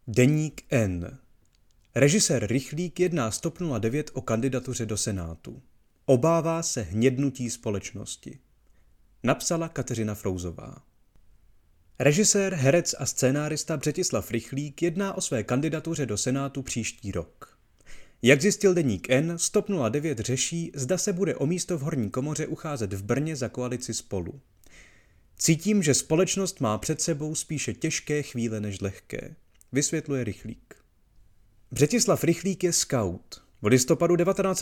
Deník N. Režisér Rychlík jedná s TOP 09 o kandidatuře do Senátu. Obává se hnědnutí společnosti. Napsala Kateřina Frouzová. Režisér, herec a scénárista Břetislav Rychlík jedná o své kandidatuře do Senátu příští rok. Jak zjistil Deník N, z TOP 09 řeší, zda se bude o místo v horní komoře ucházet v Brně za koalici Spolu. Cítím, že společnost má před sebou spíše těžké chvíle než lehké, vysvětluje Rychlík. Břetislav Rychlík je skaut. V listopadu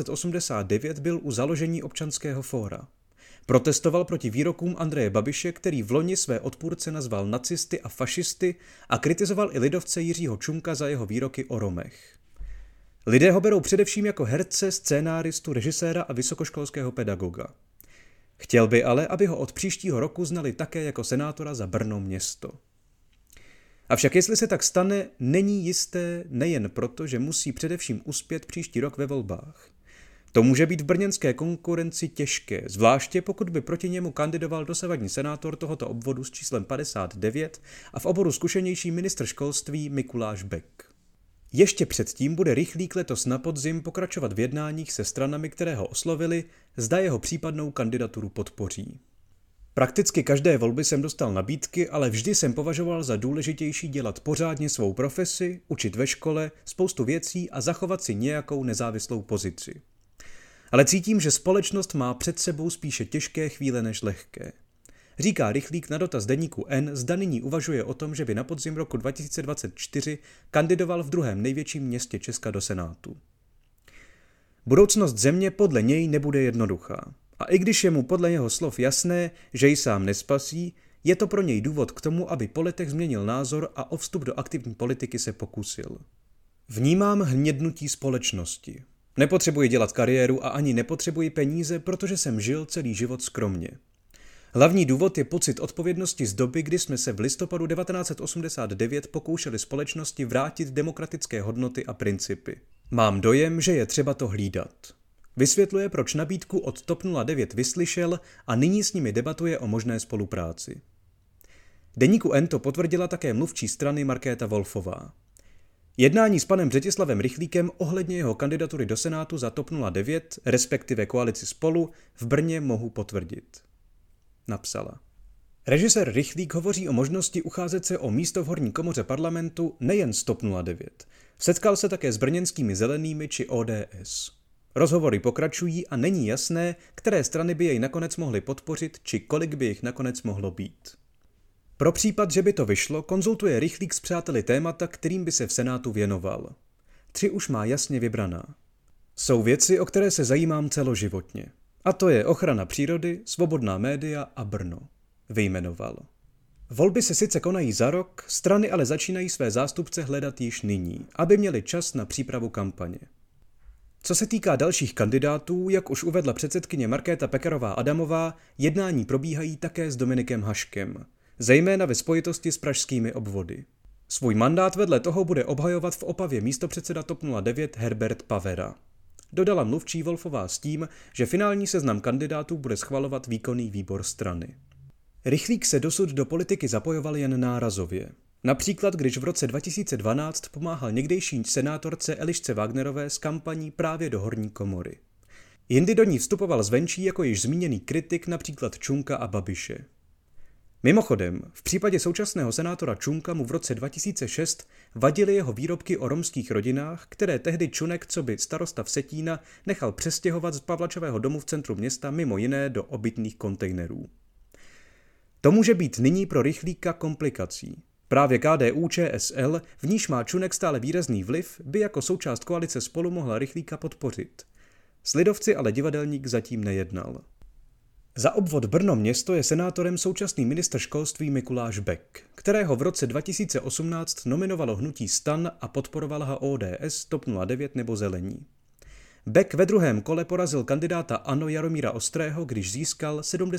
1989 byl u založení Občanského fóra. Protestoval proti výrokům Andreje Babiše, který vloni své odpůrce nazval nacisty a fašisty a kritizoval i lidovce Jiřího Čunka za jeho výroky o Romech. Lidé ho berou především jako herce, scénáristu, režiséra a vysokoškolského pedagoga. Chtěl by ale, aby ho od příštího roku znali také jako senátora za Brno město. Avšak jestli se tak stane, není jisté nejen proto, že musí především uspět příští rok ve volbách. To může být v brněnské konkurenci těžké, zvláště pokud by proti němu kandidoval dosavadní senátor tohoto obvodu s číslem 59 a v oboru zkušenější ministr školství Mikuláš Bek. Ještě předtím bude Rychlík letos na podzim pokračovat v jednáních se stranami, které ho oslovili, zda jeho případnou kandidaturu podpoří. Prakticky každé volby jsem dostal nabídky, ale vždy jsem považoval za důležitější dělat pořádně svou profesi, učit ve škole, spoustu věcí a zachovat si nějakou nezávislou pozici. Ale cítím, že společnost má před sebou spíše těžké chvíle než lehké. Říká Rychlík na dotaz Deníku N, zda nyní uvažuje o tom, že by na podzim roku 2024 kandidoval v druhém největším městě Česka do Senátu. Budoucnost země podle něj nebude jednoduchá. A i když je mu podle jeho slov jasné, že ji sám nespasí, je to pro něj důvod k tomu, aby po letech změnil názor a o vstup do aktivní politiky se pokusil. Vnímám hnědnutí společnosti. Nepotřebuji dělat kariéru a ani nepotřebuji peníze, protože jsem žil celý život skromně. Hlavní důvod je pocit odpovědnosti z doby, kdy jsme se v listopadu 1989 pokoušeli společnosti vrátit demokratické hodnoty a principy. Mám dojem, že je třeba to hlídat. Vysvětluje, proč nabídku od TOP 09 vyslyšel a nyní s nimi debatuje o možné spolupráci. Deníku N to potvrdila také mluvčí strany Markéta Wolfová. Jednání s panem Břetislavem Rychlíkem ohledně jeho kandidatury do Senátu za TOP 09, respektive koalici Spolu, v Brně mohu potvrdit. Napsala. Režisér Rychlík hovoří o možnosti ucházet se o místo v horní komoře parlamentu nejen z TOP 09. Setkal se také s brněnskými zelenými či ODS. Rozhovory pokračují a není jasné, které strany by jej nakonec mohly podpořit, či kolik by jich nakonec mohlo být. Pro případ, že by to vyšlo, konzultuje Rychlík s přáteli témata, kterým by se v Senátu věnoval. 3 už má jasně vybraná. Jsou věci, o které se zajímám celoživotně. A to je ochrana přírody, svobodná média a Brno. Vyjmenoval. Volby se sice konají za rok, strany ale začínají své zástupce hledat již nyní, aby měli čas na přípravu kampaně. Co se týká dalších kandidátů, jak už uvedla předsedkyně Markéta Pekarová Adamová, jednání probíhají také s Dominikem Haškem, zejména ve spojitosti s pražskými obvody. Svůj mandát vedle toho bude obhajovat v Opavě místopředseda TOP 09 Herbert Pavera. Dodala mluvčí Wolfová s tím, že finální seznam kandidátů bude schvalovat výkonný výbor strany. Rychlík se dosud do politiky zapojoval jen nárazově. Například, když v roce 2012 pomáhal někdejší senátorce Elišce Wagnerové s kampaní právě do horní komory. Jindy do ní vstupoval zvenčí jako již zmíněný kritik například Čunka a Babiše. Mimochodem, v případě současného senátora Čunka mu v roce 2006 vadily jeho výrobky o romských rodinách, které tehdy Čunek coby starosta Vsetína nechal přestěhovat z Pavlačového domu v centru města mimo jiné do obytných kontejnerů. To může být nyní pro Rychlíka komplikací. Právě KDU-ČSL, v níž má Čunek stále výrazný vliv, by jako součást koalice Spolu mohla Rychlíka podpořit. S lidovci ale divadelník zatím nejednal. Za obvod Brno město je senátorem současný ministr školství Mikuláš Bek, kterého v roce 2018 nominovalo hnutí STAN a podporovala ho ODS, TOP 09 nebo Zelení. Bek ve druhém kole porazil kandidáta ANO Jaromíra Ostrého, když získal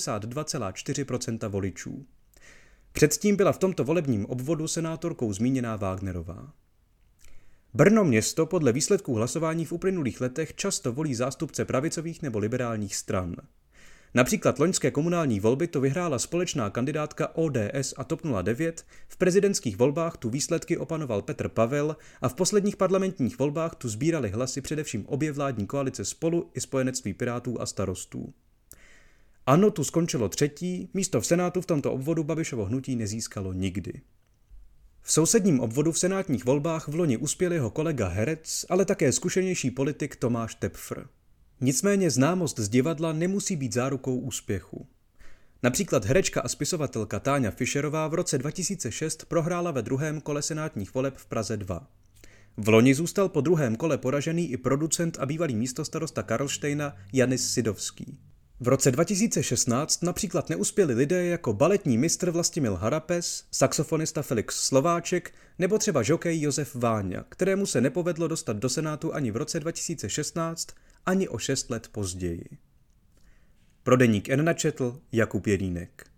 72,4% voličů. Předtím byla v tomto volebním obvodu senátorkou zmíněná Wagnerová. Brno město podle výsledků hlasování v uplynulých letech často volí zástupce pravicových nebo liberálních stran. Například loňské komunální volby to vyhrála společná kandidátka ODS a TOP 09, v prezidentských volbách tu výsledky opanoval Petr Pavel a v posledních parlamentních volbách tu sbírali hlasy především obě vládní koalice Spolu i Spojenectví Pirátů a Starostů. ANO tu skončilo třetí, místo v Senátu v tomto obvodu Babišovo hnutí nezískalo nikdy. V sousedním obvodu v senátních volbách vloni uspěl jeho kolega herec, ale také zkušenější politik Tomáš Tepfr. Nicméně známost z divadla nemusí být zárukou úspěchu. Například herečka a spisovatelka Táňa Fischerová v roce 2006 prohrála ve druhém kole senátních voleb v Praze 2. V loni zůstal po druhém kole poražený i producent a bývalý místostarosta Karlštejna Janis Sidovský. V roce 2016 například neuspěli lidé jako baletní mistr Vlastimil Harapes, saxofonista Felix Slováček nebo třeba žokej Josef Váňa, kterému se nepovedlo dostat do Senátu ani v roce 2016, ani o 6 let později. Pro deník N načetl Jakub Jelínek.